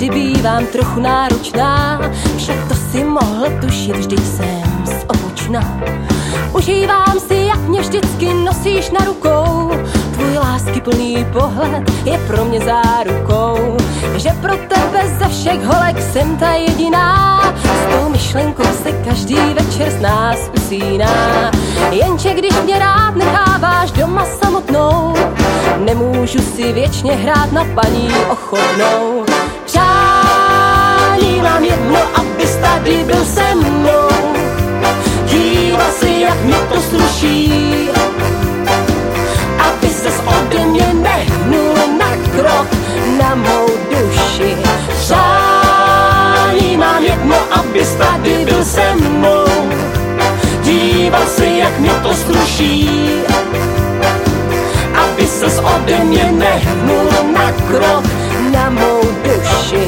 někdy bývám trochu náročná, však to si mohl tušit, vždyť jsem z Opočna. Užívám si, jak mě vždycky nosíš na rukou, tvůj láskyplný pohled je pro mě zárukou, že pro tebe ze všech holek jsem ta jediná. S tou myšlenkou se každý večer z nás usíná, jenže když mě rád necháváš doma samotnou, nemůžu si věčně hrát na paní Ochotnou. Přání mám jedno, abys tady byl se mnou, díval si, jak mi to sluší, aby ses ode mě nehnul na krok na mou duši. Přání mám jedno, abys tady byl se mnou, díval si, jak mi to sluší, aby ses ode mě nehnul na krok na mou duši.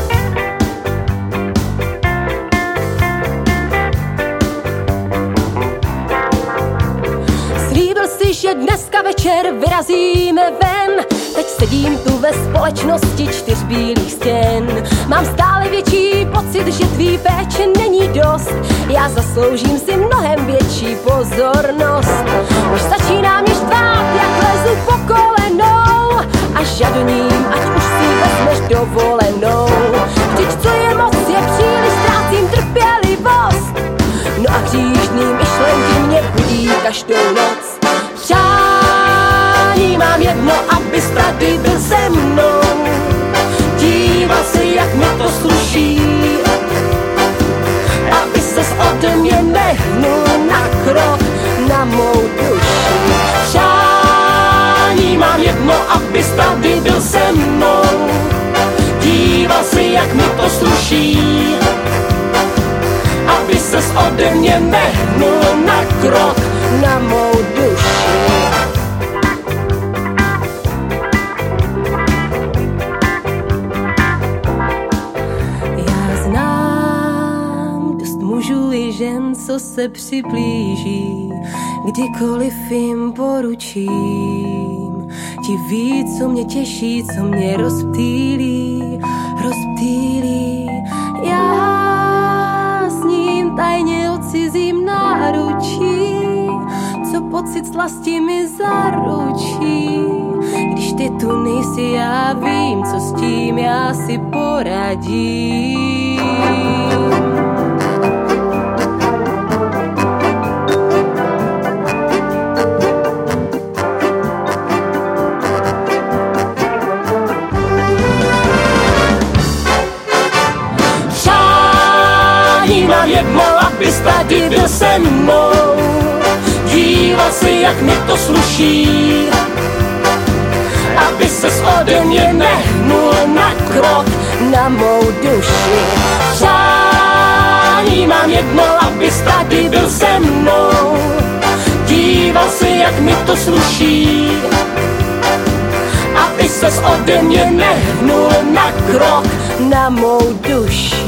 Slíbil si, že dneska večer vyrazíme ven, teď sedím tu ve společnosti 4 bílých stěn. Mám stále větší pocit, že tvý péče není dost, já zasloužím si mnohem větší pozornost. Už začíná mě štvát, jak lezu po kolenou a žadoním, ať už si vezmeš dovolenou. Vždyť co je moc, je příliš, ztrácím trpělivost, no a hříšný myšlenky mě budí každou noc. Přání mám jedno, abys tady byl se mnou, díval si, jak mi to sluší, aby ses ode mě nehnul na krok na mou duši. Přání mám jedno, abys tady byl se mnou, díval si, jak mi to sluší, aby ses ode mě nehnul na krok na mou duši. Já znám dost mužů i žen, co se přiblíží, kdykoliv jim poručím. Ti ví, co mě těší, co mě rozptýlí, rozptýlí. Já s ním tajně odcizím náručí, co pocit slasti mi zaručí. Když ty tu nejsi, já vím, co s tím já si poradím. Mám jedno, abys tady byl se mnou, díval si, jak mi to sluší, aby ses ode mě nehnul na krok na mou duši. Přání mám jedno, abys tady byl se mnou, díval si, jak mi to sluší, aby ses ode mě nehnul na krok na mou duši.